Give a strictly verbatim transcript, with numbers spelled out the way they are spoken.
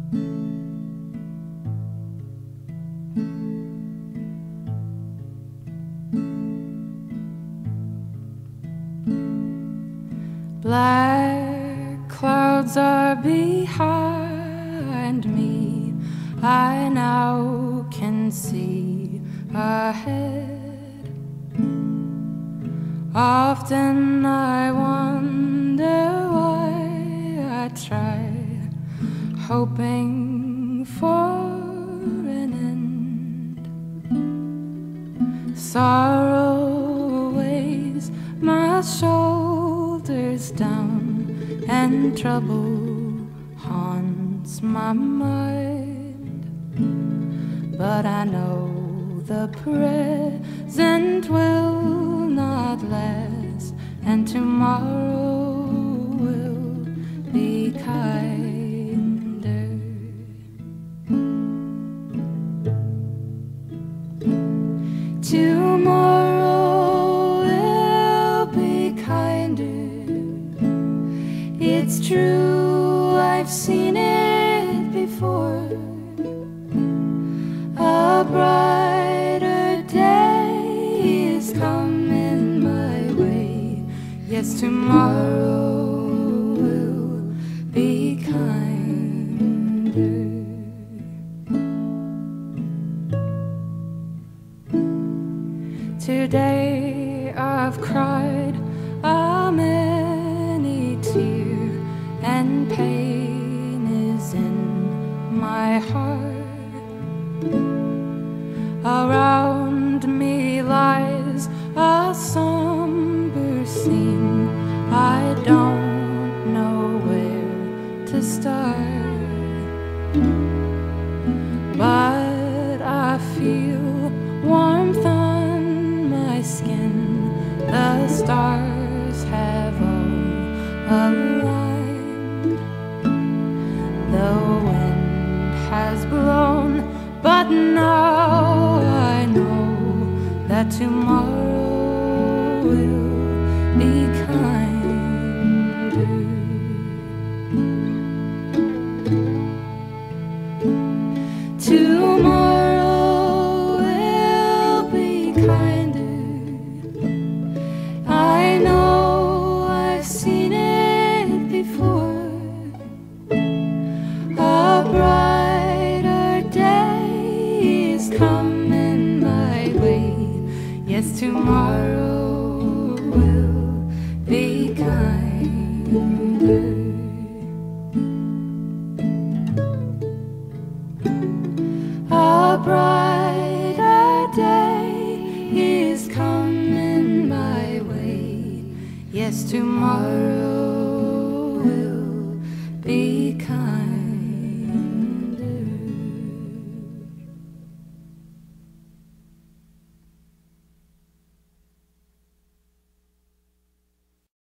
Black clouds are behind me, I now can see ahead. Often I wonder why I try, hoping for an end. Sorrow weighs my shoulders down, and trouble haunts my mind. But I know the present will not last, and tomorrow will be kinder. Tomorrow will be kinder. It's true, I've seen it before. A brighter day is coming my way. Yes, tomorrow will be kinder. Today I've cried a many tear, and pain is in my heart. Around me lies a somber scene, I don't know where to start. But I feel warmth on my skin, the stars have all aligned. The wind has blown, but now I know that tomorrow will be kinder. Tomorrow will be kinder. I know I've seen it before. A brighter day is coming my way. Yes, tomorrow will be kinder. A brighter day is coming my way. Yes, tomorrow